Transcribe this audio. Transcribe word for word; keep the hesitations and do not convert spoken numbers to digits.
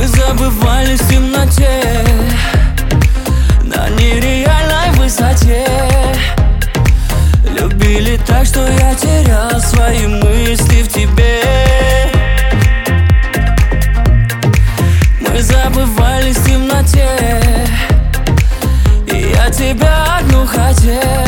Мы забывались в темноте, на нереальной высоте. Любили так, что я терял свои мысли в тебе. Мы забывались в темноте, и я тебя одну хотел.